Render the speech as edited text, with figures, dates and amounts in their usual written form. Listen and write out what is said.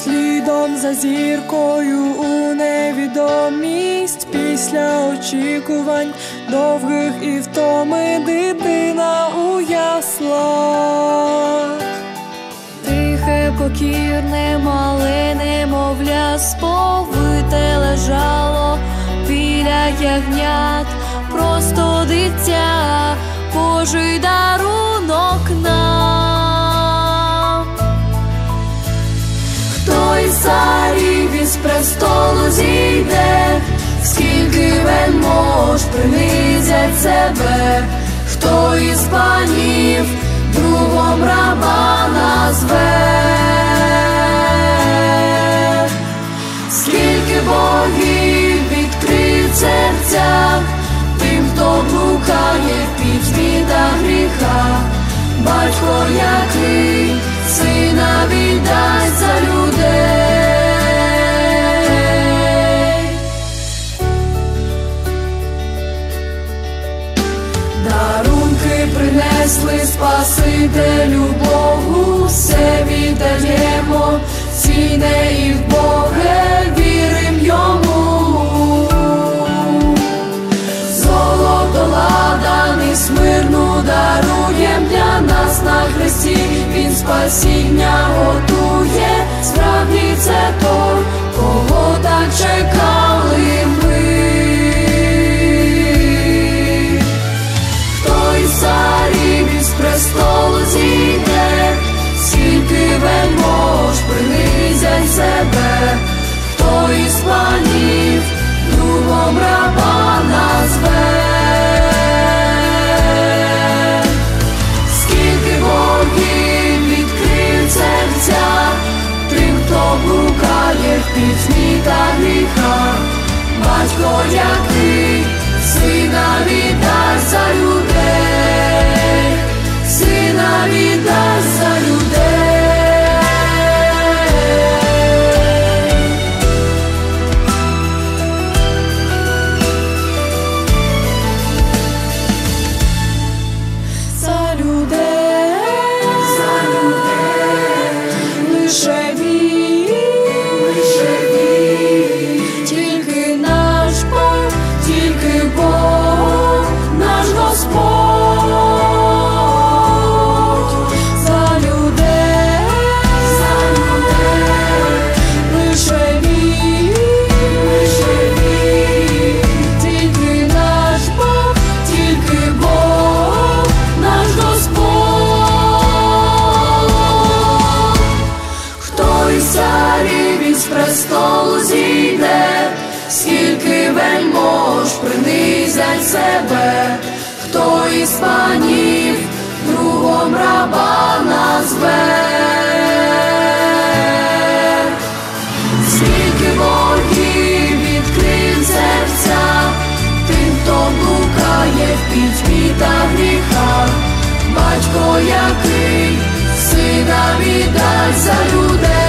слідом за зіркою у невідомість. Після очікувань довгих і втоми дитина у яслах. Тихе, покірне, мале немовля сповите лежало біля ягнят. Просто дитя, Божий дарунок нам. Хто із царів із престолу зійде, скільки вельмож принизять себе, хто із панів другом раба назве, скільки богів відкрив серця тим, хто блукає в пітьмі та гріха. Батько, який сина віддасть за людей. Дарунки принесли Спасителю Богу, все віддаємо, ціне і в Боге вірим йому. Золото, ладан і смирну даруєм для нас на хресті. Він спасіння готує, справді це той, кого так чекали ми. Хто із царів із престолу зійде, скільки вельмож принизять себе, хто із панів другом раба назве, скільки богів відкрив серця тим, хто блукає в пітьмі та гріха. Батько, який сина віддасть за людей, сина віддасть за людей. За людей, за людей, лише він, тільки наш Бог, тільки Бог, наш Господь. За людей, лише він, тільки наш Бог, тільки Бог, наш Господь. Хто із царів із престолу зійде, скільки вельмож принизять себе, хто із панів другом раба назве, скільки богів відкрив серця тим, хто блукає в пітьмі та гріха. Батько, який сина віддасть за людей.